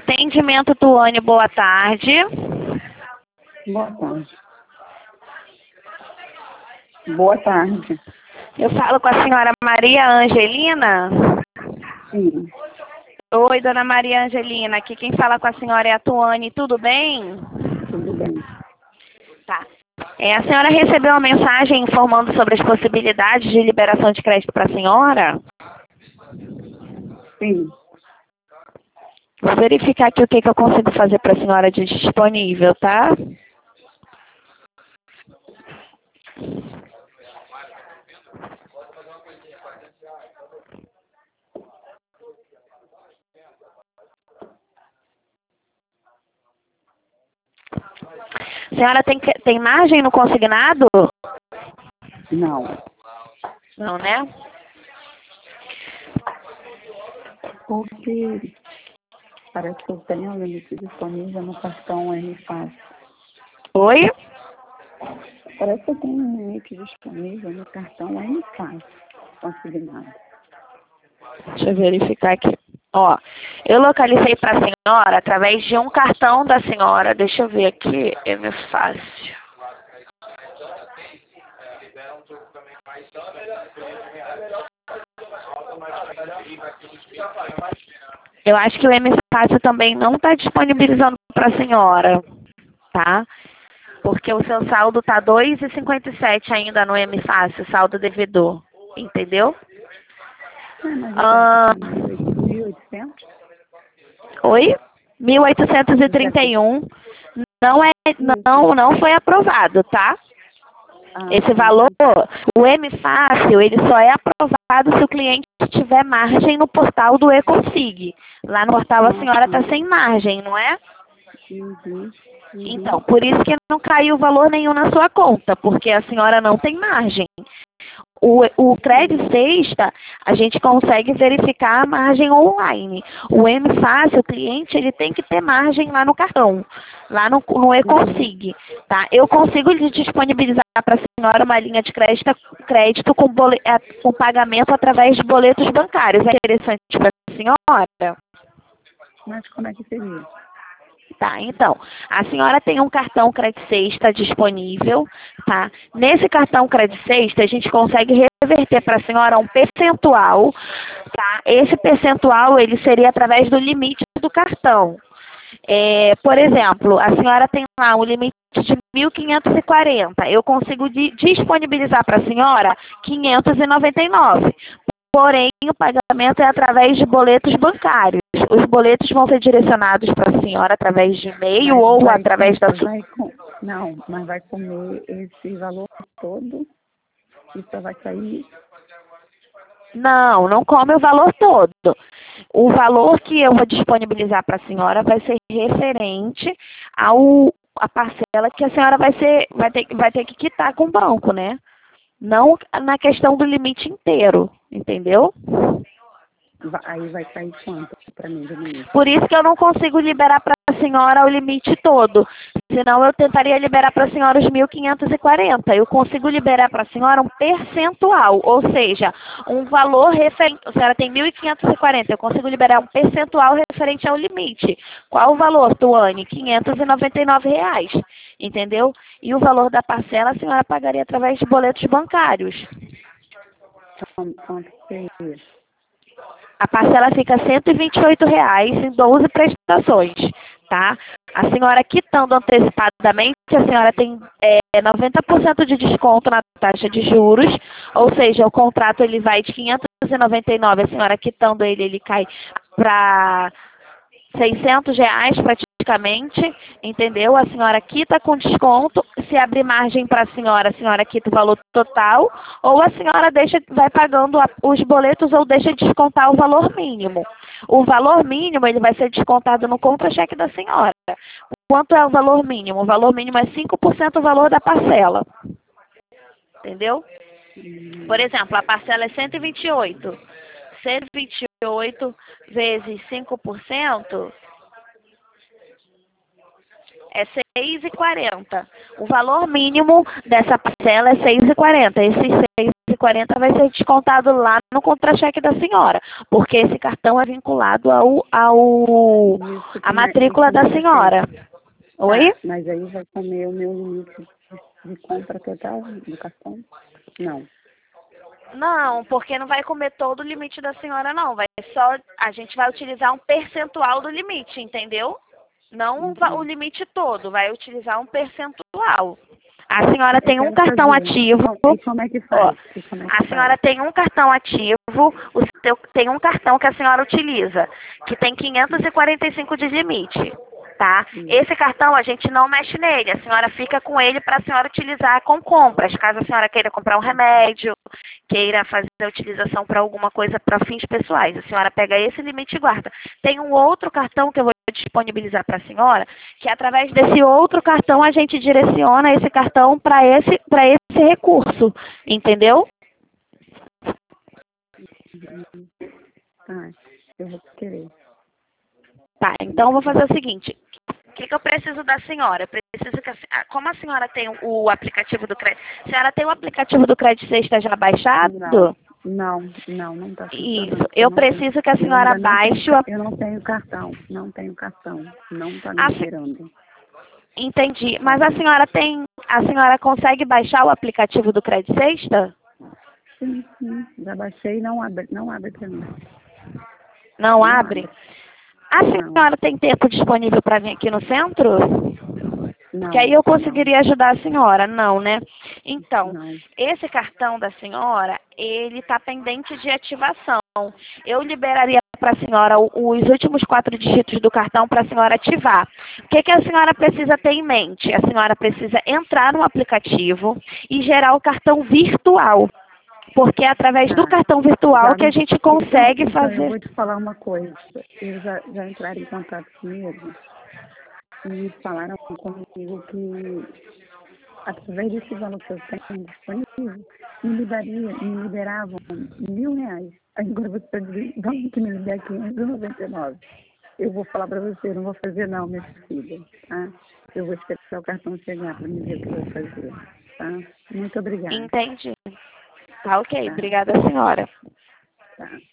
Atendimento Tuane, boa tarde. Boa tarde. Boa tarde. Eu falo com a senhora Maria Angelina? Sim, Oi, dona Maria Angelina. Aqui quem fala com a senhora é a Tuane. Tudo bem? tudo bem. Tá. A senhora recebeu uma mensagem informando sobre as possibilidades de liberação de crédito para a senhora? Sim, Vou verificar aqui o que eu consigo fazer para a senhora de disponível, tá? A senhora tem margem no consignado? não. Não, né? Porque parece que eu tenho limite disponível no cartão R Fácil. Oi? Parece que eu tenho um limite disponível no cartão R Fácil, consignado. Deixa eu verificar aqui. Ó, eu localizei para a senhora através de um cartão da senhora. Deixa eu ver aqui, é meu fácil. Eu acho que o M Fácil também não está disponibilizando para a senhora, tá? Porque o seu saldo está 2,57 ainda no M Fácil, saldo devedor, entendeu? Mas Ah, eu tenho 1.800? oi? 1.831 não foi aprovado, tá? Esse valor, o M Fácil, ele só é aprovado se o cliente tiver margem no portal do Econsig. Lá no portal a senhora está sem margem, não é? Então, por isso que não caiu valor nenhum na sua conta, porque a senhora não tem margem. O Crédito Sexta, a gente consegue verificar a margem online. O M Fácil, o cliente, ele tem que ter margem lá no cartão, lá no Econsig, tá? Eu consigo lhe disponibilizar para a senhora uma linha de crédito com pagamento através de boletos bancários. É interessante para a senhora? Mas como é que seria? Tá, então, a senhora tem um cartão Crédito Sexta disponível, tá? Nesse cartão Crédito Sexta, a gente consegue reverter para a senhora um percentual, tá? Esse percentual, ele seria através do limite do cartão. Por exemplo, a senhora tem lá um limite de 1.540, eu consigo disponibilizar para a senhora 599. Porém, o pagamento é através de boletos bancários. Os boletos vão ser direcionados para a senhora através de e-mail ou através da sua... Não, mas vai comer esse valor todo e só vai sair... Não come o valor todo. O valor que eu vou disponibilizar para a senhora vai ser referente à parcela que a senhora vai ter que quitar com o banco, né? Não na questão do limite inteiro, entendeu? Aí vai sair quanto para mim do limite? Por isso que eu não consigo liberar para a senhora o limite todo. Senão eu tentaria liberar para a senhora os 1.540. Eu consigo liberar para a senhora um percentual, ou seja, um valor referente. A senhora tem 1.540. Eu consigo liberar um percentual referente ao limite. Qual o valor, Tuane? R$ 599. Entendeu? E o valor da parcela a senhora pagaria através de boletos bancários. Quanto seria? A parcela fica R$ 128 em 12 prestações, tá? A senhora quitando antecipadamente, a senhora tem 90% de desconto na taxa de juros, ou seja, o contrato ele vai de 599, a senhora quitando ele cai para R$ 600 praticamente, entendeu? A senhora quita com desconto, se abrir margem para a senhora quita o valor total, ou a senhora vai pagando os boletos ou deixa de descontar o valor mínimo. O valor mínimo ele vai ser descontado no contra-cheque da senhora. Quanto é o valor mínimo? O valor mínimo é 5% do valor da parcela. Entendeu? Por exemplo, a parcela é 128. 128 vezes 5%... é 6,40. O valor mínimo dessa parcela é 6,40. Esses 240 vai ser descontado lá no contra-cheque da senhora, porque esse cartão é vinculado à matrícula da senhora. Oi? Tá, mas aí vai comer o meu limite de compra total do cartão? Não. Não, porque não vai comer todo o limite da senhora, não. A gente vai utilizar um percentual do limite, entendeu? Não o limite todo, vai utilizar um percentual. A senhora Eu tem um quero cartão fazer. ativo. E como é que faz? A senhora tem um cartão ativo, tem um cartão que a senhora utiliza, que tem 545 de limite, tá? Esse cartão a gente não mexe nele, a senhora fica com ele para a senhora utilizar com compras, caso a senhora queira comprar um remédio, queira fazer a utilização para alguma coisa para fins pessoais. A senhora pega esse limite e guarda. Tem um outro cartão que eu vou disponibilizar para a senhora, que através desse outro cartão a gente direciona esse cartão para esse recurso, entendeu? Tá, eu vou querer. Tá, então eu vou fazer o seguinte. O que eu preciso da senhora? Eu preciso que como a senhora tem o aplicativo do crédito, a senhora tem o aplicativo do Crédito Sexta já baixado? Não está funcionando. Isso, eu preciso que a senhora baixe o... Eu não tenho cartão, não está me liberando. Entendi, mas a senhora consegue baixar o aplicativo do Crédito Sexta? Sim, já baixei, não abre para mim. Não abre? A senhora tem tempo disponível para vir aqui no centro? Não. Que aí eu conseguiria ajudar a senhora, não, né? Então, esse cartão da senhora, ele está pendente de ativação. Eu liberaria para a senhora os últimos 4 dígitos do cartão para a senhora ativar. O que a senhora precisa ter em mente? A senhora precisa entrar no aplicativo e gerar o cartão virtual. Porque é através do cartão virtual que a gente consegue fazer... Eu vou te falar uma coisa. Eles já entraram em contato comigo e falaram comigo que, através desse valor que eu tenho disponível, me liberavam R$1.000. Agora você está dizendo, vamos que me liberar 599. Eu vou falar para você, eu não vou fazer não, minha filha, tá? Eu vou esperar o cartão chegar para me ver o que eu vou fazer, tá? Muito obrigada. Entendi. Tá ok, obrigada, senhora. Tá.